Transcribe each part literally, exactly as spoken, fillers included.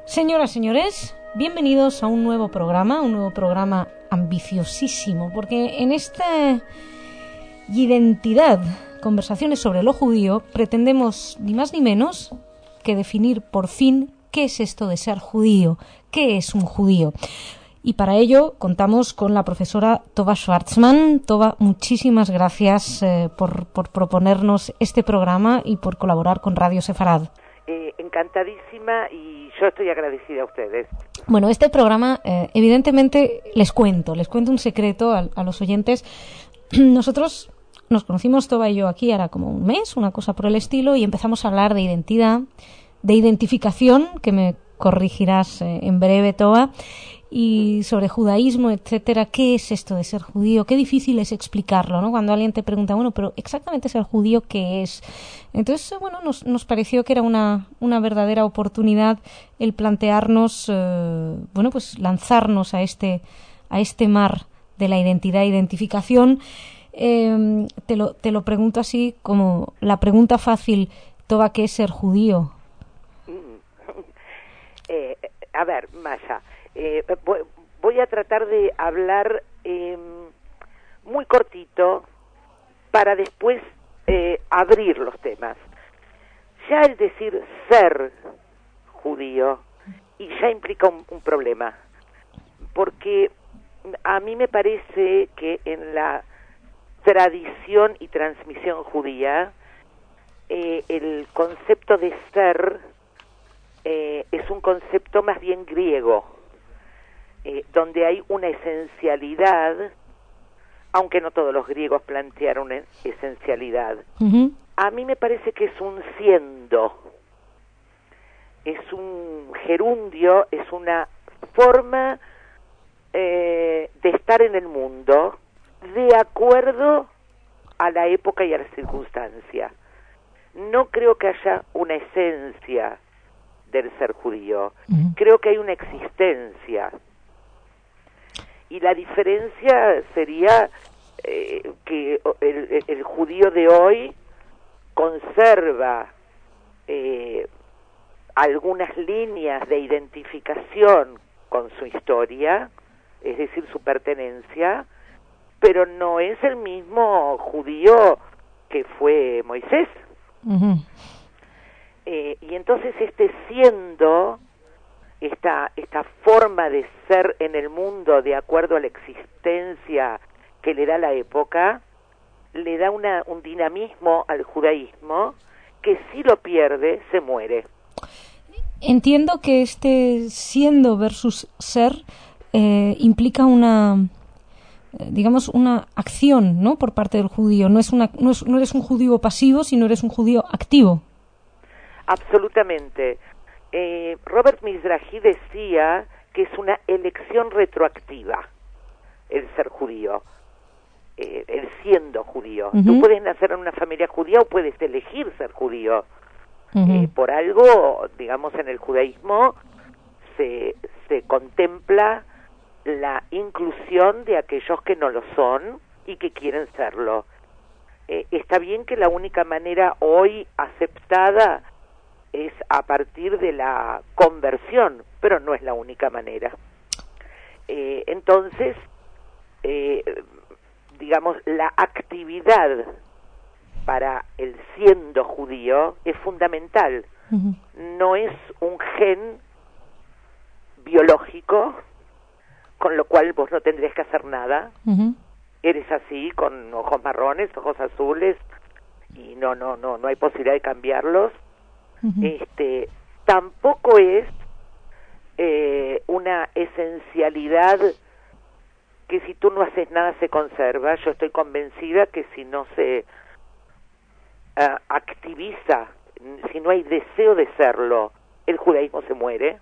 Señoras, señores, bienvenidos a un nuevo programa, un nuevo programa ambiciosísimo, porque en esta identidad, conversaciones sobre lo judío, pretendemos ni más ni menos que definir por fin qué es esto de ser judío, qué es un judío. Y para ello contamos con la profesora Tova Schwartzman. Tova, muchísimas gracias eh, por, por proponernos este programa y por colaborar con Radio Sefarad. Eh, encantadísima y yo estoy agradecida a ustedes. Bueno, este programa, eh, evidentemente, les cuento, les cuento un secreto a, a los oyentes. Nosotros nos conocimos, Tova y yo, aquí ahora como un mes, una cosa por el estilo, y empezamos a hablar de identidad, de identificación, que me corregirás eh, en breve, Tova, y sobre judaísmo, etcétera. ¿Qué es esto de ser judío? Qué difícil es explicarlo, ¿no? Cuando alguien te pregunta, bueno, pero exactamente ser judío, ¿qué es? Entonces, bueno, nos, nos pareció que era una, una verdadera oportunidad el plantearnos, eh, bueno, pues lanzarnos a este, a este mar de la identidad e identificación. Eh, te lo, te lo pregunto así como la pregunta fácil, Tova, ¿qué es ser judío? eh, a ver, Maya, Eh, voy a tratar de hablar eh, muy cortito para después eh, abrir los temas. Ya el decir ser judío y ya implica un, un problema, porque a mí me parece que en la tradición y transmisión judía eh, el concepto de ser eh, es un concepto más bien griego. Eh, donde hay una esencialidad, aunque no todos los griegos plantearon una esencialidad. Uh-huh. A mí me parece que es un siendo, es un gerundio, es una forma eh, de estar en el mundo de acuerdo a la época y a la circunstancia. No creo que haya una esencia del ser judío, uh-huh. Creo que hay una existencia. Y la diferencia sería eh, que el, el, el judío de hoy conserva eh, algunas líneas de identificación con su historia, es decir, su pertenencia, pero no es el mismo judío que fue Moisés. Uh-huh. Eh, y entonces este siendo... Esta, esta forma de ser en el mundo de acuerdo a la existencia que le da la época, le da una, un dinamismo al judaísmo que si lo pierde, se muere. Entiendo que este siendo versus ser eh, implica una, eh, digamos, una acción, ¿no?, por parte del judío. No es una, no, es, no eres un judío pasivo, sino eres un judío activo. Absolutamente. Eh, Robert Mizrahi decía que es una elección retroactiva el ser judío, eh, el siendo judío. Uh-huh. Tú puedes nacer en una familia judía o puedes elegir ser judío. Uh-huh. Eh, por algo, digamos, en el judaísmo se, se contempla la inclusión de aquellos que no lo son y que quieren serlo. Eh, está bien que la única manera hoy aceptada es a partir de la conversión, pero no es la única manera. Eh, entonces, eh, digamos, la actividad para el siendo judío es fundamental. Uh-huh. No es un gen biológico, con lo cual vos no tendrías que hacer nada. Uh-huh. Eres así, con ojos marrones, ojos azules, y no, no, no, no hay posibilidad de cambiarlos. Uh-huh. Este, tampoco es eh, una esencialidad que si tú no haces nada se conserva. Yo estoy convencida que si no se uh, activiza, si no hay deseo de serlo, el judaísmo se muere.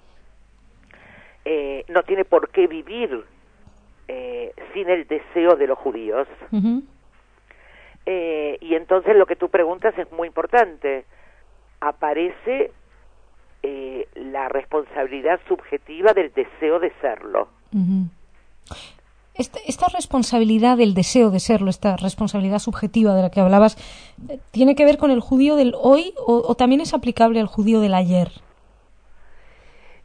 Eh, no tiene por qué vivir eh, sin el deseo de los judíos. Uh-huh. Eh, y entonces lo que tú preguntas es muy importante. Aparece eh, la responsabilidad subjetiva del deseo de serlo. Uh-huh. Esta, esta responsabilidad del deseo de serlo, esta responsabilidad subjetiva de la que hablabas, ¿tiene que ver con el judío del hoy o, o también es aplicable al judío del ayer?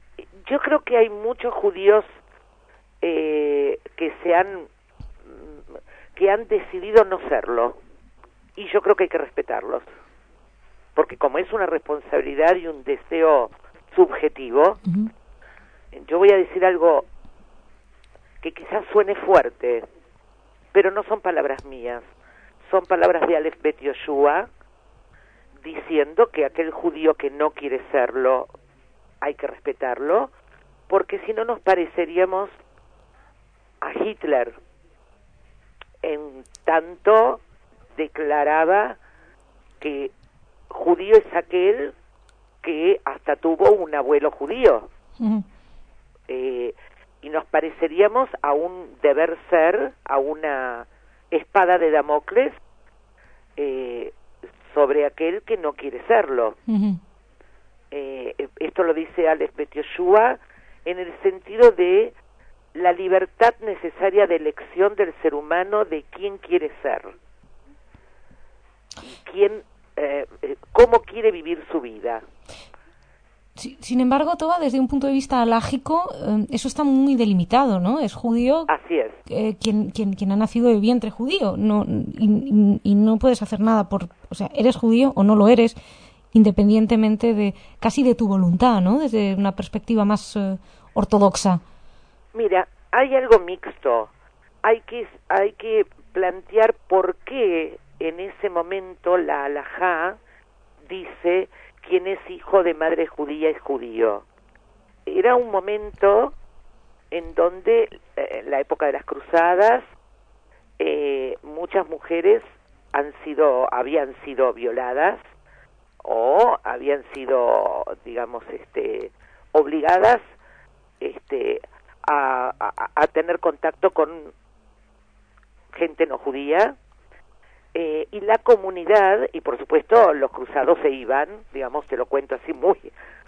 yo creo que hay muchos judíos eh, que se han que han decidido no serlo, y yo creo que hay que respetarlos, porque como es una responsabilidad y un deseo subjetivo, uh-huh. yo voy a decir algo que quizás suene fuerte, pero no son palabras mías, son palabras de Aleph Bet Yoshua, diciendo que aquel judío que no quiere serlo, hay que respetarlo, porque si no nos pareceríamos a Hitler, en tanto declaraba que judío es aquel que hasta tuvo un abuelo judío. Uh-huh. Eh, y nos pareceríamos a un deber ser, a una espada de Damocles eh, sobre aquel que no quiere serlo. Uh-huh. Eh, esto lo dice Aleph Bet Yoshua en el sentido de la libertad necesaria de elección del ser humano de quién quiere ser, quién, eh, cómo quiere vivir su vida. Sí, sin embargo, Toba, desde un punto de vista alágico, eh, eso está muy delimitado, ¿no? Es judío. Así es. Eh, quien, quien, quien ha nacido de vientre judío, no, y, y, y no puedes hacer nada por, o sea, eres judío o no lo eres, independientemente de casi de tu voluntad, ¿no? Desde una perspectiva más eh, ortodoxa. Mira, hay algo mixto. Hay que hay que plantear por qué en ese momento la halajá dice quien es hijo de madre judía es judío. Era un momento en donde, eh, la época de las cruzadas, eh, muchas mujeres han sido habían sido violadas o habían sido, digamos, este, obligadas, este, a, a, a tener contacto con gente no judía, eh, y la comunidad, y por supuesto los cruzados se iban, digamos, te lo cuento así muy,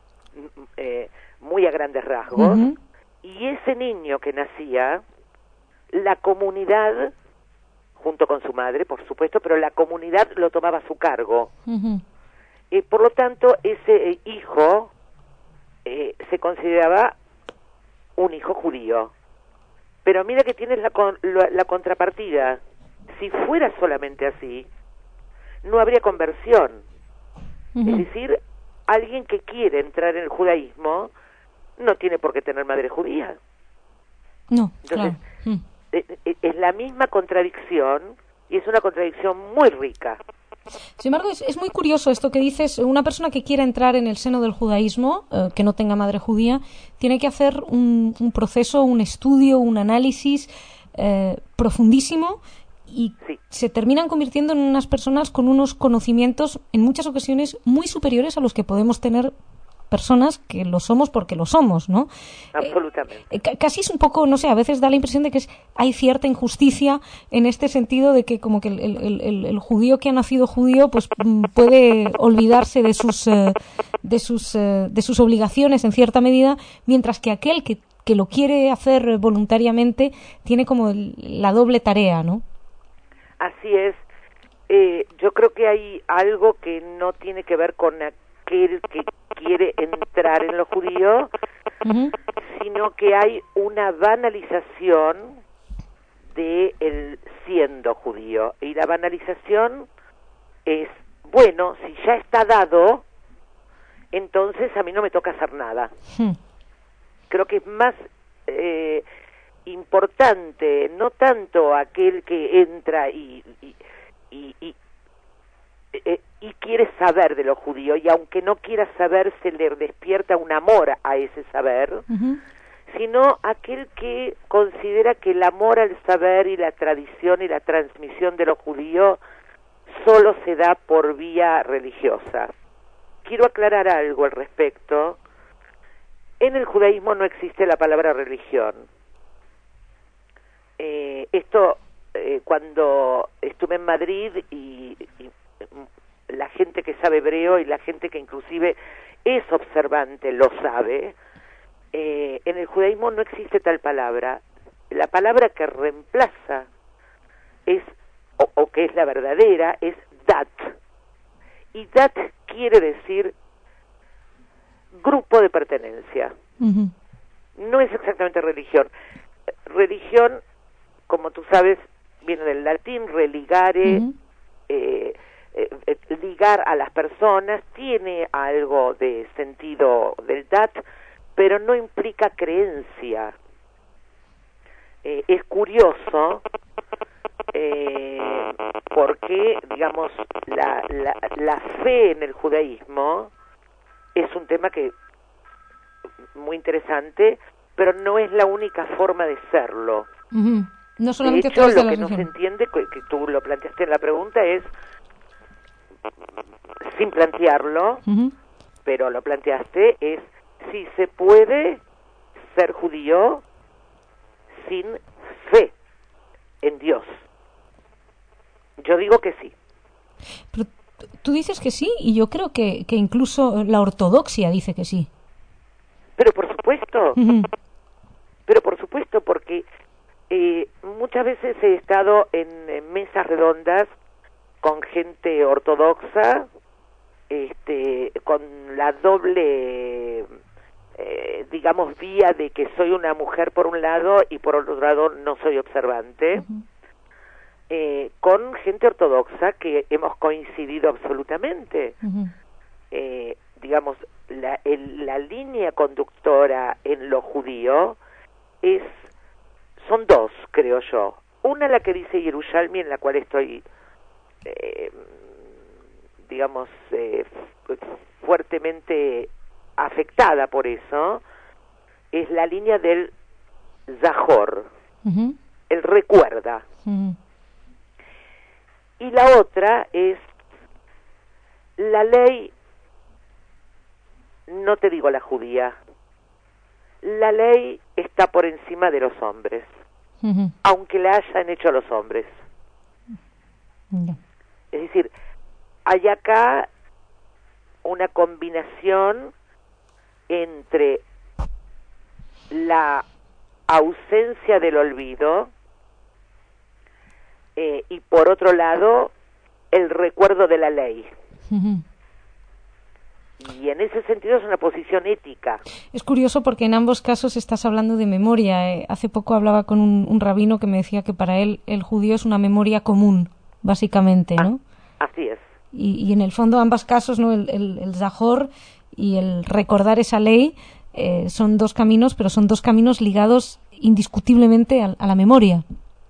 eh, muy a grandes rasgos, uh-huh. y ese niño que nacía, la comunidad, junto con su madre, por supuesto, pero la comunidad lo tomaba a su cargo. Uh-huh. Eh, por lo tanto, ese eh, hijo eh, se consideraba un hijo judío. Pero mira que tienes la, con, la, la contrapartida. Si fuera solamente así, no habría conversión. Uh-huh. Es decir, alguien que quiere entrar en el judaísmo no tiene por qué tener madre judía. No, Entonces, claro. uh. es, es la misma contradicción, y es una contradicción muy rica. Sin embargo, es, es muy curioso esto que dices. Una persona que quiera entrar en el seno del judaísmo, eh, que no tenga madre judía, tiene que hacer un, un proceso, un estudio, un análisis eh, profundísimo, y sí. se terminan convirtiendo en unas personas con unos conocimientos en muchas ocasiones muy superiores a los que podemos tener personas que lo somos porque lo somos, ¿no? Absolutamente. Eh, c- casi es un poco, no sé, a veces da la impresión de que es, hay cierta injusticia en este sentido de que como que el, el, el, el judío que ha nacido judío pues puede olvidarse de sus eh, de sus eh, de sus obligaciones en cierta medida, mientras que aquel que, que lo quiere hacer voluntariamente tiene como el, la doble tarea, ¿no? Así es. Eh, yo creo que hay algo que no tiene que ver con aquel que quiere entrar en lo judío, uh-huh. sino que hay una banalización de el siendo judío. Y la banalización es, bueno, si ya está dado, entonces a mí no me toca hacer nada. Uh-huh. Creo que es más eh, importante, no tanto aquel que entra y, y, y, y Eh, y quiere saber de lo judío, y aunque no quiera saber, se le despierta un amor a ese saber, uh-huh. sino aquel que considera que el amor al saber y la tradición y la transmisión de lo judío solo se da por vía religiosa. Quiero aclarar algo al respecto. En el judaísmo no existe la palabra religión. Eh, esto, eh, cuando estuve en Madrid y, y la gente que sabe hebreo y la gente que inclusive es observante lo sabe, eh, en el judaísmo no existe tal palabra. La palabra que reemplaza es, o, o que es la verdadera, es dat. Y dat quiere decir grupo de pertenencia. Uh-huh. no es exactamente religión. Religión, como tú sabes, viene del latín, religare, uh-huh. eh, eh, ligar a las personas, tiene algo de sentido del D A T, pero no implica creencia. Eh, es curioso eh, porque, digamos, la, la, la fe en el judaísmo es un tema que muy interesante, pero no es la única forma de serlo. Uh-huh. No solamente de hecho, lo de que no se entiende, que, que tú lo planteaste en la pregunta, es, sin plantearlo, uh-huh. pero lo planteaste, es si se puede ser judío sin fe en Dios. Yo digo que sí. Pero tú dices que sí, y yo creo que, que incluso la ortodoxia dice que sí. Pero por supuesto, uh-huh. pero por supuesto, porque eh, muchas veces he estado en, en mesas redondas con gente ortodoxa, este, con la doble, eh, digamos, vía de que soy una mujer por un lado y por otro lado no soy observante, uh-huh. eh, con gente ortodoxa que hemos coincidido absolutamente. Uh-huh. Eh, digamos, la, el, la línea conductora en lo judío es, son dos, creo yo. Una, la que dice Yerushalmi, en la cual estoy, eh, digamos, eh, fuertemente afectada por eso, es la línea del Zahor, uh-huh. el recuerda. Uh-huh. Y la otra es la ley, no te digo la judía, la ley está por encima de los hombres, uh-huh. aunque la hayan hecho los hombres. Uh-huh. Es decir, hay acá una combinación entre la ausencia del olvido eh, y por otro lado el recuerdo de la ley. Uh-huh. Y en ese sentido es una posición ética. Es curioso porque en ambos casos estás hablando de memoria. Eh, hace poco hablaba con un, un rabino que me decía que para él el judío es una memoria común, básicamente, ¿no? Ah, así es. Y, y en el fondo ambos casos, ¿no? El, el, el Zahor y el recordar esa ley eh, son dos caminos, pero son dos caminos ligados indiscutiblemente a, a la memoria.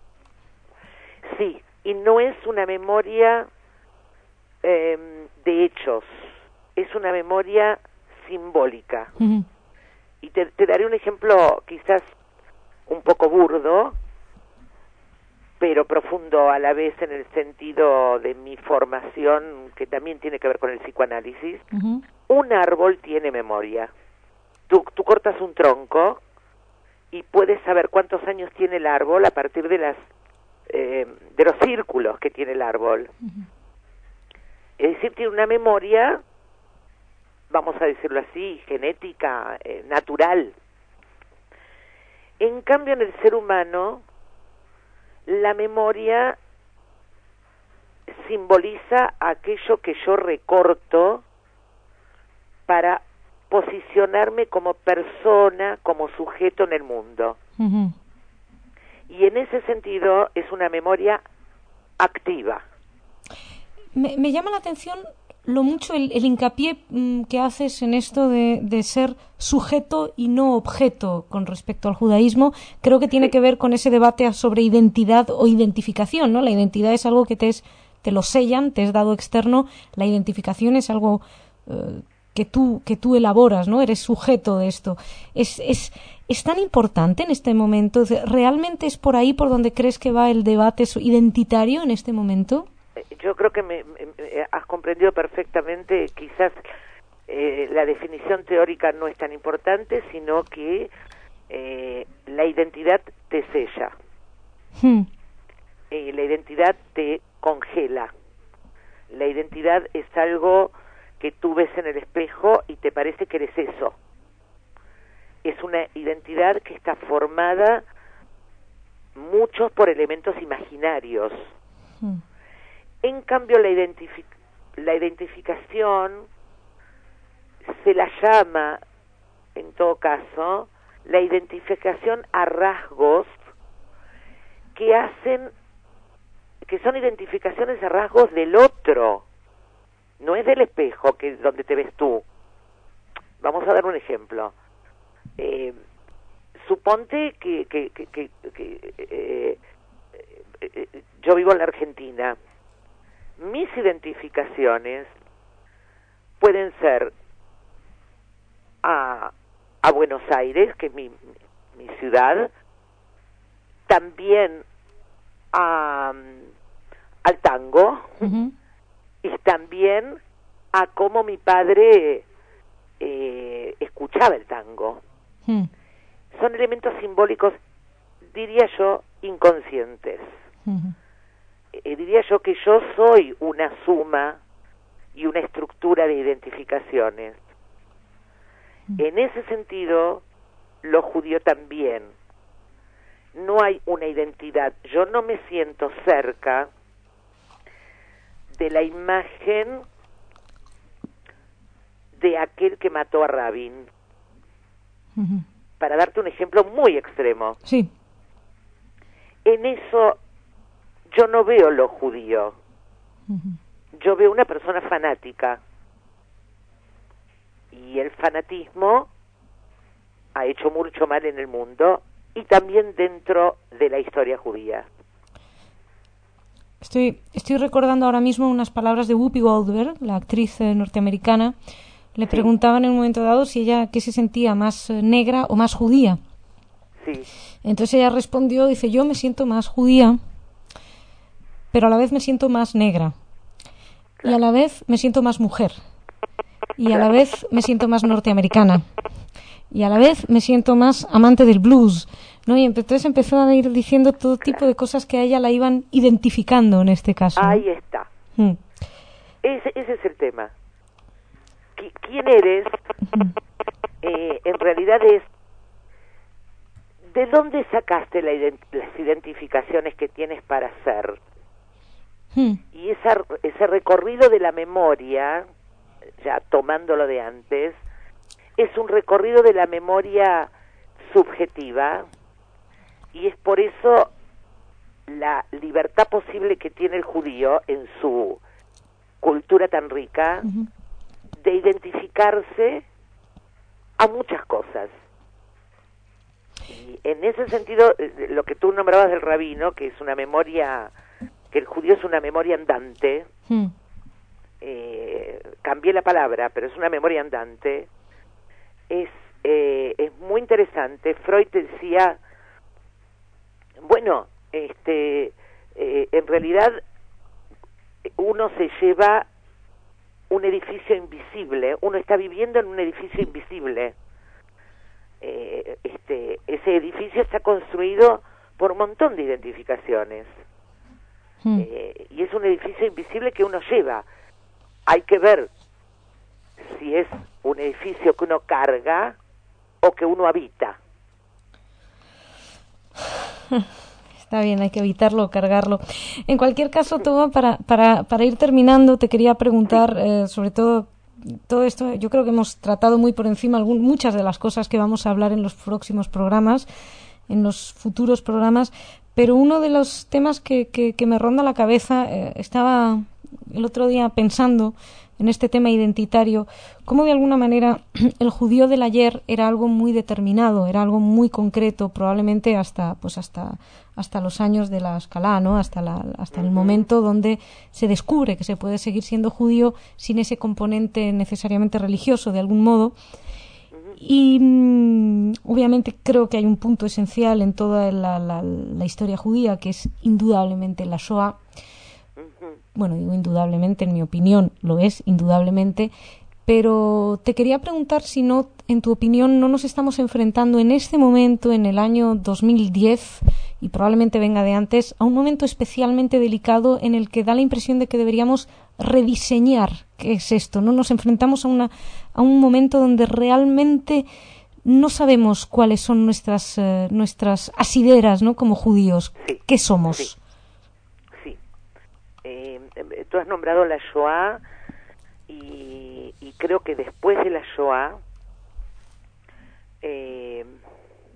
Sí, y no es una memoria eh, de hechos. Es una memoria simbólica. Uh-huh. Y te, te daré un ejemplo quizás un poco burdo, pero profundo a la vez en el sentido de mi formación, que también tiene que ver con el psicoanálisis. Uh-huh. Un árbol tiene memoria. Tú, tú cortas un tronco y puedes saber cuántos años tiene el árbol a partir de las eh, de los círculos que tiene el árbol. Uh-huh. Es decir, tiene una memoria, vamos a decirlo así, genética, eh, natural. En cambio, en el ser humano, la memoria simboliza aquello que yo recorto para posicionarme como persona, como sujeto en el mundo. Uh-huh. Y en ese sentido es una memoria activa. Me, me llama la atención lo mucho el, el hincapié mm, que haces en esto de, de ser sujeto y no objeto con respecto al judaísmo. Creo que tiene sí. que ver con ese debate sobre identidad o identificación, ¿no? La identidad es algo que te, es, te lo sellan, te es dado externo. La identificación es algo eh, que tú que tú elaboras, ¿no? Eres sujeto de esto. Es, es, es tan importante en este momento. ¿Realmente es por ahí por donde crees que va el debate identitario en este momento? Yo creo que me, me, me has comprendido perfectamente. Quizás eh, la definición teórica no es tan importante, sino que eh, la identidad te sella. Hmm. Eh, la identidad te congela. La identidad es algo que tú ves en el espejo y te parece que eres eso. Es una identidad que está formada muchos por elementos imaginarios. Hmm. En cambio, la, identific- la identificación se la llama, en todo caso, la identificación a rasgos que hacen, que son identificaciones a rasgos del otro, no es del espejo que donde te ves tú. Vamos a dar un ejemplo. Eh, suponte que, que, que, que, que eh, eh, yo vivo en la Argentina. Mis identificaciones pueden ser a, a Buenos Aires, que es mi, mi ciudad, también a, al tango, uh-huh. y también a cómo mi padre eh, escuchaba el tango. Uh-huh. Son elementos simbólicos, diría yo, inconscientes. Uh-huh. Eh, diría yo que yo soy una suma y una estructura de identificaciones. Uh-huh. En ese sentido, lo judío también. No hay una identidad. Yo no me siento cerca de la imagen de aquel que mató a Rabin. Uh-huh. Para darte un ejemplo muy extremo. Sí. En eso yo no veo lo judío. Uh-huh. Yo veo una persona fanática. Y el fanatismo ha hecho mucho mal en el mundo y también dentro de la historia judía. Estoy, estoy recordando ahora mismo unas palabras de Whoopi Goldberg, la actriz eh, norteamericana. Le sí. preguntaban en un momento dado si ella qué se sentía, más eh, negra o más judía. Sí. Entonces ella respondió, dice, yo me siento más judía, pero a la vez me siento más negra. Claro. Y a la vez me siento más mujer. Y a claro. la vez me siento más norteamericana. Y a la vez me siento más amante del blues, ¿no? Y entonces empezó a ir diciendo todo tipo claro. de cosas que a ella la iban identificando en este caso. Ahí ¿no? está. Mm. Ese, ese es el tema. ¿Quién eres? Mm. Eh, en realidad es ¿de dónde sacaste la ident- las identificaciones que tienes para ser? Mm. Y esa, ese recorrido de la memoria, ya tomándolo de antes, es un recorrido de la memoria subjetiva y es por eso la libertad posible que tiene el judío en su cultura tan rica uh-huh. de identificarse a muchas cosas. Y en ese sentido, lo que tú nombrabas del rabino, que es una memoria, que el judío es una memoria andante, uh-huh. eh, cambié la palabra, pero es una memoria andante. Es, eh, es muy interesante. Freud decía, bueno, este, eh, en realidad uno se lleva un edificio invisible, uno está viviendo en un edificio invisible. Eh, este, ese edificio está construido por un montón de identificaciones. Hmm. Eh, y es un edificio invisible que uno lleva. Hay que ver si es un edificio que uno carga o que uno habita. Está bien, hay que evitarlo, cargarlo. En cualquier caso, Tova, para, para, para ir terminando, te quería preguntar, sí. eh, sobre todo, todo esto, yo creo que hemos tratado muy por encima algún, muchas de las cosas que vamos a hablar en los próximos programas, en los futuros programas, pero uno de los temas que, que, que me ronda la cabeza, eh, estaba el otro día pensando en este tema identitario, cómo de alguna manera el judío del ayer era algo muy determinado, era algo muy concreto, probablemente hasta pues hasta hasta los años de la Escalá, ¿no? Hasta la, hasta el momento donde se descubre que se puede seguir siendo judío sin ese componente necesariamente religioso de algún modo. Y mmm, obviamente creo que hay un punto esencial en toda la, la, la historia judía, que es indudablemente la Shoah. Bueno, digo indudablemente, en mi opinión lo es, indudablemente, pero te quería preguntar si no, en tu opinión, no nos estamos enfrentando en este momento, en el año dos mil diez, y probablemente venga de antes, a un momento especialmente delicado en el que da la impresión de que deberíamos rediseñar qué es esto, ¿no? Nos enfrentamos a, una, a un momento donde realmente no sabemos cuáles son nuestras, eh, nuestras asideras, ¿no? Como judíos. Sí, ¿Qué somos? Sí. Eh, tú has nombrado la Shoah y, y creo que después de la Shoah eh,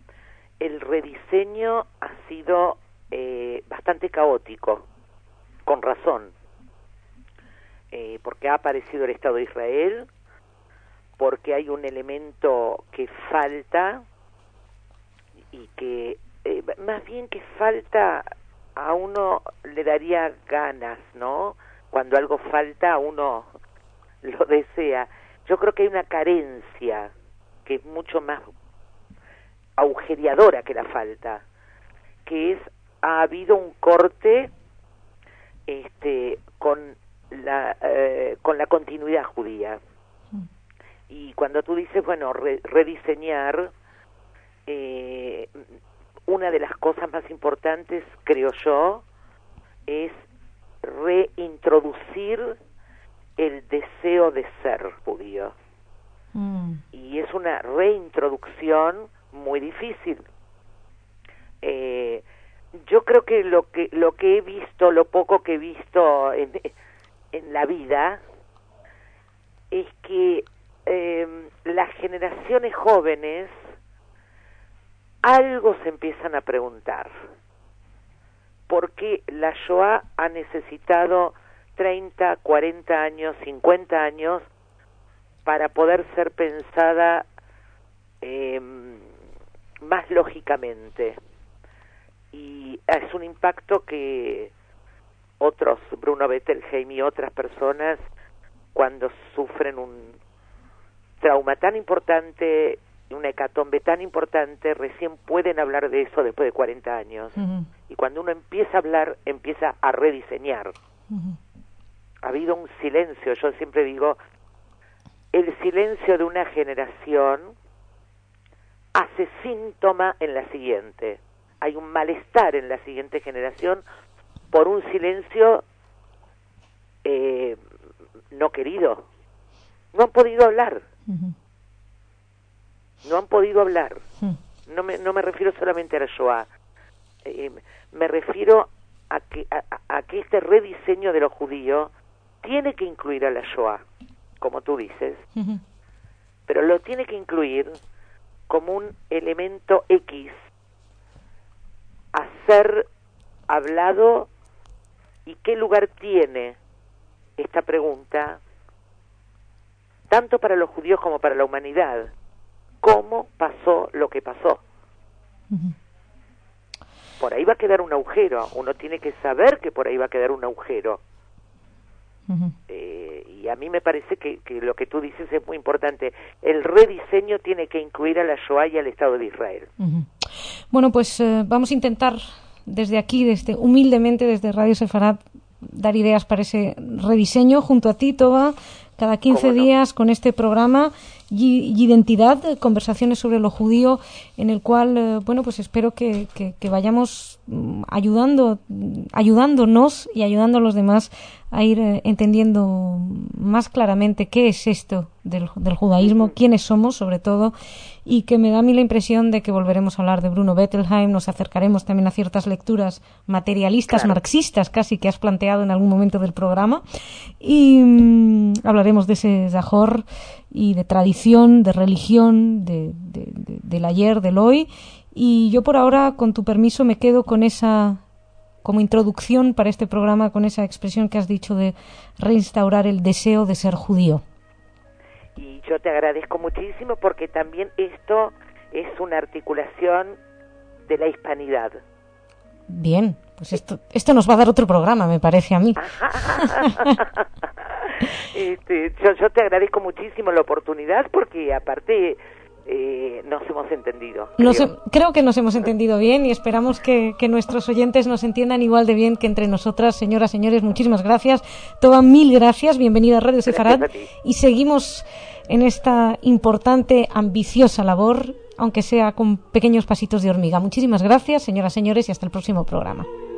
el rediseño ha sido eh, bastante caótico, con razón, eh, porque ha aparecido el Estado de Israel, porque hay un elemento que falta y que eh, más bien que falta a uno le daría ganas, ¿no? Cuando algo falta a uno lo desea. Yo creo que hay una carencia que es mucho más agujereadora que la falta, que es ha habido un corte este con la eh, con la continuidad judía. Y cuando tú dices, bueno, re, rediseñar, eh, una de las cosas más importantes, creo yo, es reintroducir el deseo de ser judío. Mm. Y es una reintroducción muy difícil. Eh, yo creo que lo que lo que he visto, lo poco que he visto en, en la vida, es que eh, las generaciones jóvenes algo se empiezan a preguntar. ¿Por qué la Shoah ha necesitado treinta, cuarenta años, cincuenta años para poder ser pensada eh, más lógicamente? Y es un impacto que otros, Bruno Bettelheim y otras personas, cuando sufren un trauma tan importante, una hecatombe tan importante, recién pueden hablar de eso después de cuarenta años. Uh-huh. Y cuando uno empieza a hablar, empieza a rediseñar. Uh-huh. Ha habido un silencio, yo siempre digo, el silencio de una generación hace síntoma en la siguiente. Hay un malestar en la siguiente generación por un silencio eh, no querido. No han podido hablar. Uh-huh. No han podido hablar. Uh-huh. No me, no me refiero solamente a la Shoah. Eh, me refiero a que, a, a que este rediseño de lo judío tiene que incluir a la Shoah, como tú dices, uh-huh. pero lo tiene que incluir como un elemento X a ser hablado. ¿Y qué lugar tiene esta pregunta tanto para los judíos como para la humanidad? ¿Cómo pasó lo que pasó? Uh-huh. Por ahí va a quedar un agujero. Uno tiene que saber que por ahí va a quedar un agujero. Uh-huh. Eh, y a mí me parece que, que lo que tú dices es muy importante. El rediseño tiene que incluir a la Shoah y al Estado de Israel. Uh-huh. Bueno, pues eh, vamos a intentar desde aquí, desde humildemente desde Radio Sefarad, dar ideas para ese rediseño junto a ti, Toba, cada quince no? días con este programa y, y Identidad, conversaciones sobre lo judío, en el cual, eh, bueno, pues espero que, que, que vayamos ayudando, ayudándonos y ayudando a los demás a ir eh, entendiendo más claramente qué es esto del, del judaísmo, quiénes somos, sobre todo, y que me da a mí la impresión de que volveremos a hablar de Bruno Bettelheim, nos acercaremos también a ciertas lecturas materialistas, claro. marxistas, casi, que has planteado en algún momento del programa, y mmm, hablaremos de ese Zahor y de tradición, de religión, de, de, de, del ayer, del hoy, y yo por ahora, con tu permiso, me quedo con esa, como introducción para este programa, con esa expresión que has dicho de reinstaurar el deseo de ser judío. Y yo te agradezco muchísimo porque también esto es una articulación de la hispanidad. Bien, pues esto, esto nos va a dar otro programa, me parece a mí. este, yo, yo te agradezco muchísimo la oportunidad porque aparte eh, nos hemos entendido. Creo. Nos, creo que nos hemos entendido bien y esperamos que, que nuestros oyentes nos entiendan igual de bien que entre nosotras. Señoras, señores, muchísimas gracias. Toba, mil gracias. Bienvenida a Radio Sefarad. Y seguimos en esta importante, ambiciosa labor, aunque sea con pequeños pasitos de hormiga. Muchísimas gracias, señoras, señores, y hasta el próximo programa.